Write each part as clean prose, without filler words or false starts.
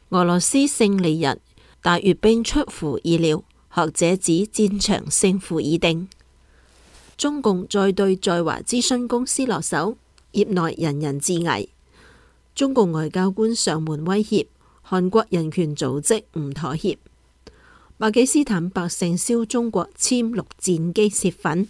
俄羅斯勝利日大閱兵出乎意料，學者指戰場勝負已定。中共再對在華諮詢公司落手，業內人人自危。中共外交官上門威脅韓國人權組織唔妥協。巴基斯坦百姓燒中國殲陸戰機泄憤。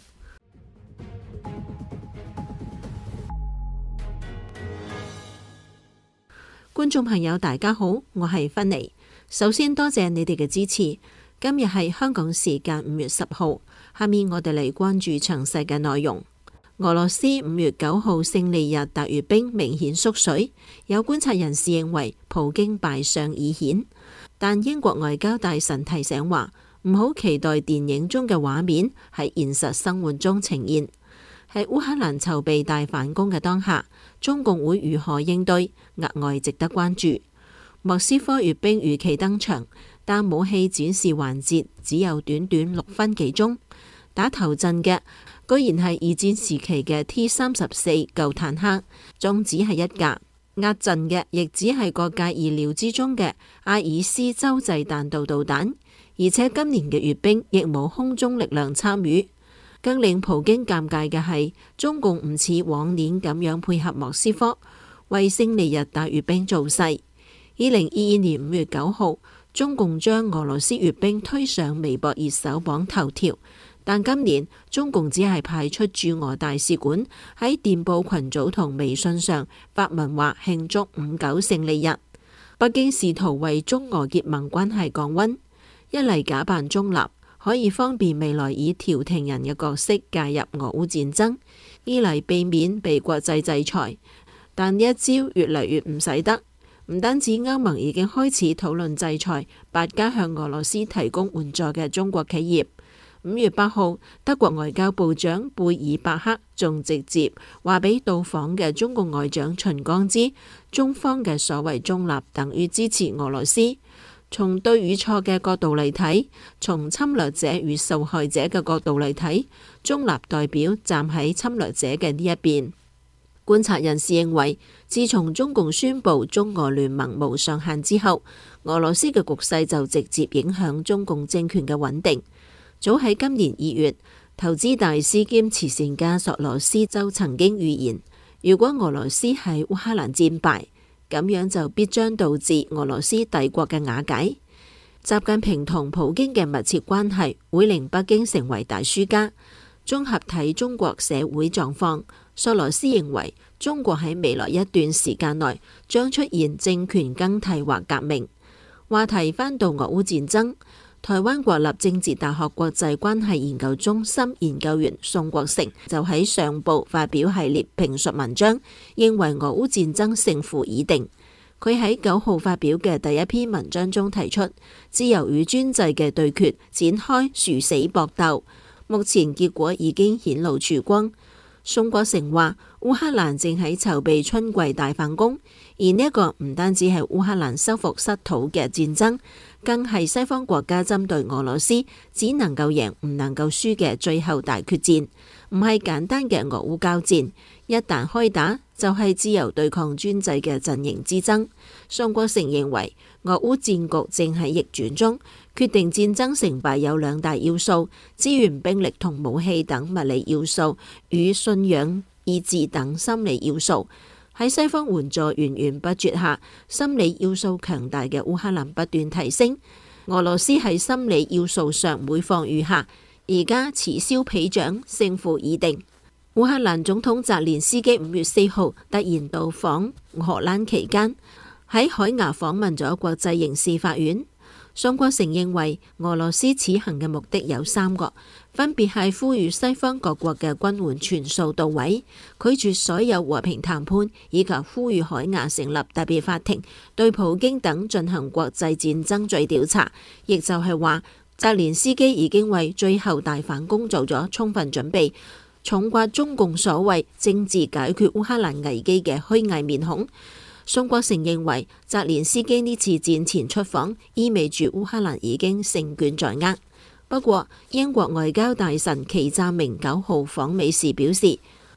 觀眾朋友大家好，我係芬妮。首先多謝你哋嘅支持。今日係香港時間5月10號，下面我哋嚟關注詳細嘅內容。俄羅斯5月9號勝利日大閱兵明顯縮水，有觀察人士認為普京敗相已顯，但英國外交大臣提醒話唔好期待電影中嘅畫面喺現實生活中呈現。喺烏克蘭籌備大反攻嘅當下，中共會如何應對，額外值得關注。莫斯科閱兵如期登場，但武器展示環節只有短短6分幾鐘。打頭陣嘅居然係二戰時期嘅 T-34舊坦克，仲只係一架；壓陣嘅亦只係各界意料之中嘅阿爾斯洲際彈道導彈，而且今年嘅閱兵亦冇空中力量參與。更令普京尷尬嘅係，中共唔似往年咁樣配合莫斯科，為勝利日大閱兵造勢。2022年5月9號，中共將俄羅斯閱兵推上微博熱搜榜頭條，但今年中共只係派出駐俄大使館喺電報群組同微信上發文話慶祝5·9勝利日。北京試圖為中俄結盟關係降溫，一嚟假扮中立，可以方便未來以調停人嘅角色介入俄烏戰爭；二嚟避免被國際制裁。但呢一招越嚟越唔使得，唔單止歐盟已經開始討論制裁8家向俄羅斯提供援助嘅中國企業。5月8號，德國外交部長貝爾伯克仲直接話俾到訪嘅中共外長秦剛知，中方嘅所謂中立等於支持俄羅斯。從對與錯嘅角度嚟睇，從侵略者與受害者嘅角度嚟睇，中立代表站喺侵略者嘅呢一邊。觀察人士認為，自從中共宣布中俄聯盟無上限之後，俄羅斯嘅局勢就直接影響中共政權嘅穩定。早喺今年2月，投資大師兼慈善家索羅斯就曾經預言，如果俄羅斯喺烏克蘭戰敗，咁樣就必將導致俄羅斯帝國嘅瓦解。習近平同普京嘅密切關係會令北京成為大輸家。綜合睇中國社會狀況，索羅斯認為中國喺未來一段時間內將出現政權更替或革命。話題翻到俄烏戰爭，台灣國立政治大學國際關係研究中心研究員宋國成就喺上報發表系列評述文章，認為俄烏戰爭勝負已定。佢喺9號發表嘅第一篇文章中提出，自由與專制嘅對決展開殊死搏鬥，目前結果已經顯露曙光。宋國成話，烏克蘭正喺籌備春季大反攻，而呢一個唔單止係烏克蘭收復失土嘅戰爭，更係西方國家針對俄羅斯只能夠贏唔能夠輸嘅最後大決戰，唔係簡單嘅俄烏交戰。一旦開打，就係自由對抗專制嘅陣營之爭。宋國成認為，俄烏戰局正喺逆轉中，決定戰爭成敗有2大要素：資源、兵力同武器等物理要素，與信仰、意志等心理要素。喺西方援助源源不絕下，心理要素強大嘅烏克蘭不斷提升，俄羅斯喺心理要素上每況愈下，而家此消彼長，勝負已定。烏克蘭總統澤連斯基5月4號突然到訪荷蘭期間，喺海牙訪問咗國際刑事法院。宋國成認為，俄羅斯此行嘅目的有3個，分別係呼籲西方各國嘅軍援全數到位，拒絕所有和平談判，以及呼籲海牙成立特別法庭，對普京等進行國際戰爭罪調查。亦就係話，澤連斯基已經為最後大反攻做咗充分準備，重刮中共所謂政治解決烏克蘭危機嘅虛偽面孔。宋國成認為，澤連斯基呢次戰前出訪，意味住烏克蘭已經勝券在握。不過，英國外交大臣祁湛明9號訪美時表示，烏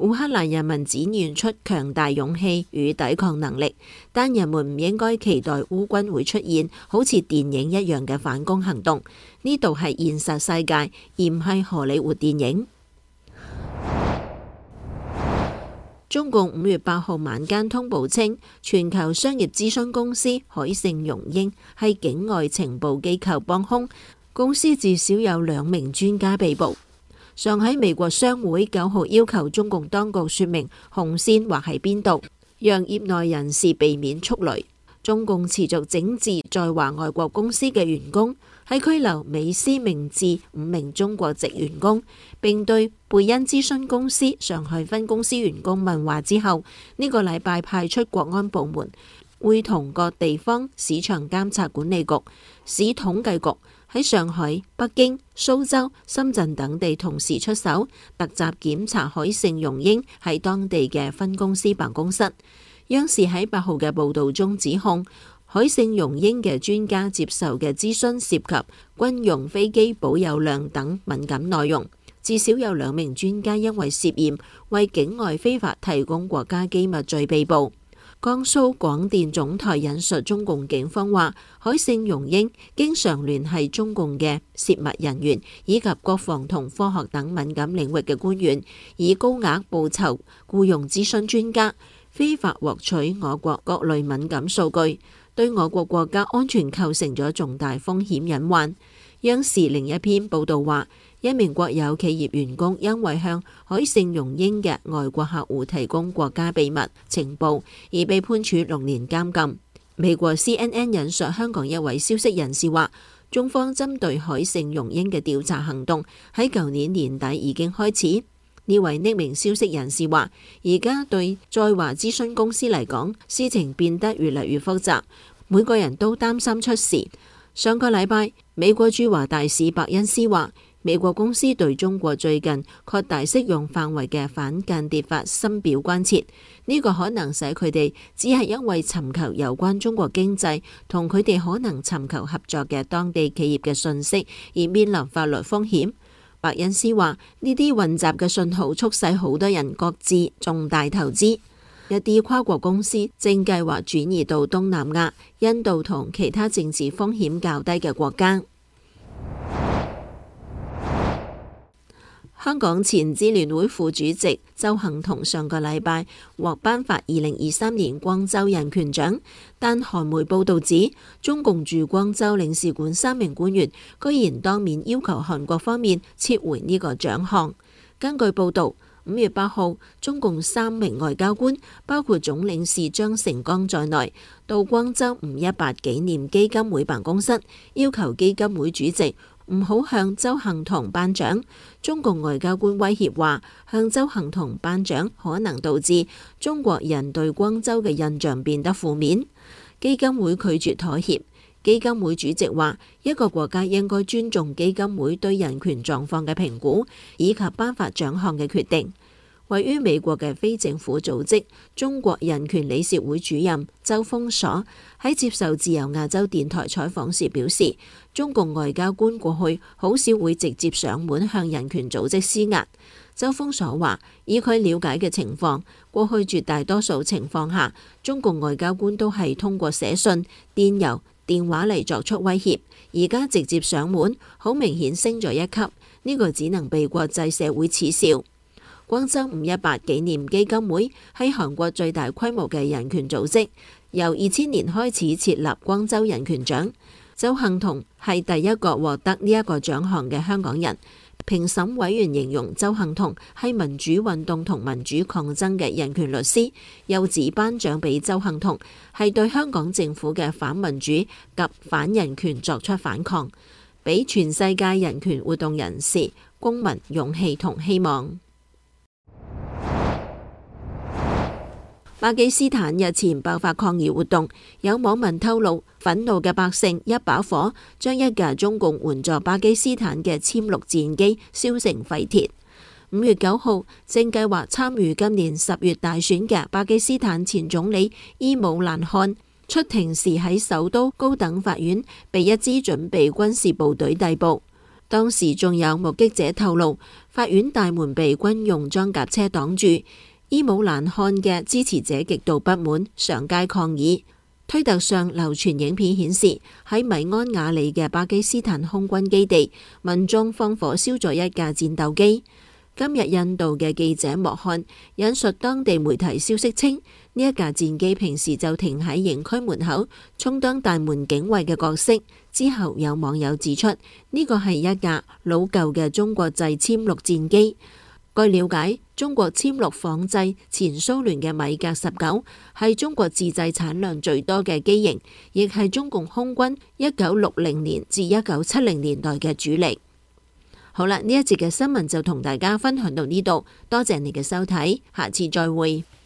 烏克蘭人民展現出強大勇氣與抵抗能力，但人們唔應該期待烏軍會出現好似電影一樣嘅反攻行動。呢度係現實世界，而唔係荷里活電影。中共5月8號晚間通報稱，全球商業諮詢公司海盛榮英係境外情報機構幫兇，公司至少有2名專家被捕。上海美國商會9號要求中共當局說明紅線劃喺邊度，讓業內人士避免觸雷。中共持續整治在華外國公司嘅員工，喺拘留美思明智5名中國籍員工，並對貝恩諮詢公司上海分公司員工問話之後，呢個禮拜派出國安部門會同各地方市場監察管理局、市統計局喺上海、北京、蘇州、深圳等地同時出手，突襲檢查海盛榮英喺當地嘅分公司辦公室。央視喺8號嘅報導中指控，海盛榮英嘅專家接受嘅諮詢涉及軍用飛機保有量等敏感內容，至少有2名專家因為涉嫌為境外非法提供國家機密罪被捕。江蘇廣電總台引述中共警方話，海盛榮英經常聯繫中共嘅泄密人員以及國防同科學等敏感領域嘅官員，以高額報酬僱用諮詢專家，非法獲取我國各類敏感數據，對我國國家安全構成咗重大風險隱患。央視另一篇報道話，1名國有企業員工因為向海盛榮英嘅外國客戶提供國家秘密情報，而被判處6年監禁。美國 CNN 引述香港一位消息人士話，中方針對海盛榮英嘅調查行動喺舊年年底已經開始。呢位匿名消息人士話，而家對在華諮詢公司嚟講，事情變得越嚟越複雜，每個人都擔心出事。上個禮拜，美國駐華大使伯恩斯話，美國公司對中國最近擴大適用範圍嘅反間諜法深表關切，呢個可能使佢哋只係因為尋求有關中國經濟同佢哋可能尋求合作嘅當地企業嘅信息而面臨法律風險。伯恩斯話，呢啲混雜嘅信號促使好多人擱置重大投資。一啲跨國公司正計劃轉移到東南亞、印度同其他政治風險較低嘅國家。香港前支聯會副主席鄒幸彤上個禮拜獲頒發2023年光州人權獎，但韓媒報導指，中共駐光州領事館3名官員居然當面要求韓國方面撤回呢個獎項。根據報導，5月8號，中共3名外交官，包括總領事張成剛在內，到光州518紀念基金會辦公室，要求基金會主席唔好向鄒幸彤頒獎。中共外交官威脅話，向鄒幸彤頒獎可能導致中國人對光州嘅印象變得負面。基金會拒絕妥協。基金會主席話，一個國家應該尊重基金會對人權狀況嘅評估，以及頒發獎項嘅決定。位於美國嘅非政府組織中國人權理事會主任周鋒鎖喺接受自由亞洲電台採訪時表示，中共外交官過去好少會直接上門向人權組織施壓。周鋒鎖話，以佢了解嘅情況，過去絕大多數情況下，中共外交官都係通過寫信、電郵、電話嚟作出威脅，而家直接上門，好明顯升咗一級，呢個只能被國際社會恥笑。光州518紀念基金會係韓國最大規模嘅人權組織，由2000年開始設立光州人權獎。鄒幸彤係第一個獲得呢一個獎項嘅香港人。評審委員形容鄒幸彤係民主運動同民主抗爭嘅人權律師，又指頒獎俾鄒幸彤係對香港政府嘅反民主及反人權作出反抗，俾全世界人權活動人士、公民勇氣同希望。巴基斯坦日前爆發抗議活動，有網民透露，憤怒嘅百姓一把火將一架中共援助巴基斯坦嘅暹綠戰機燒成廢鐵。5月9號，正計劃參與今年10月大選嘅巴基斯坦前總理伊姆蘭汗出庭時喺首都高等法院被一支準備軍事部隊逮捕。 當時仲有目擊者透露，法院大門被軍用裝甲車擋住，伊姆蘭汗嘅支持者極度不滿，上街抗議。推特上流傳影片顯示，喺米安瓦里嘅巴基斯坦空軍基地，民眾放火燒咗一架戰鬥機。今日印度嘅記者莫漢引述當地媒體消息稱，呢一架戰機平時就停喺營區門口，充當大門警衛嘅角色。之後有網友指出，呢個係一架老舊嘅中國製暹陸戰機。據了解，中國暹陸仿製前蘇聯嘅米格19，係中國自製產量最多嘅機型，亦係中共空軍1960年至1970年代嘅主力。好啦，呢一節嘅新聞就同大家分享到呢度，多謝你嘅收睇，下次再會。